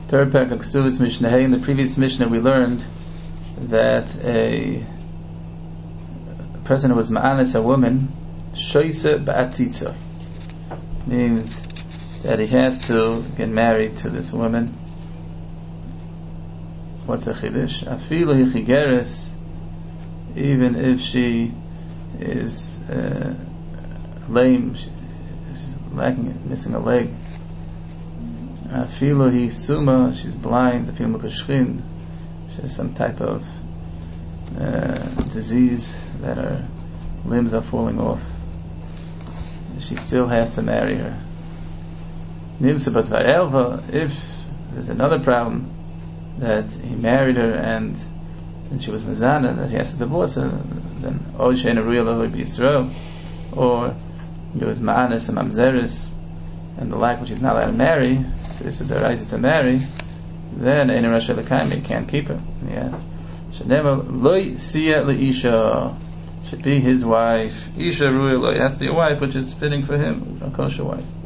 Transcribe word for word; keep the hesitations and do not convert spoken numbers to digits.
Third parak of Ksuvos Mishnah Hey. In the previous Mishnah we learned that a person who was ma'anis a woman, shoyse ba'atzitza, means that he has to get married to this woman. What's the chiddush? Afilu yichigeres, even if she is uh, lame, she, she's lacking, missing a leg. Afilu hi suma, she's blind. Afilu mukashchin, she has some type of uh, disease that her limbs are falling off. She still has to marry her. Nimsa bat va'elva, if there's another problem, that he married her and, and she was mezana, that he has to divorce her, then o she'ena ruya lahu b'Yisrael, or he was ma'anis and mamzeris, and the like which he's not allowed to marry, so this is the right to marry, then ena rasha l'kaim, he can't keep her. Yeah. Shenema loy siya leisha, should be his wife. Isha ruya lo, it has to be a wife which is fitting for him, a kosher wife.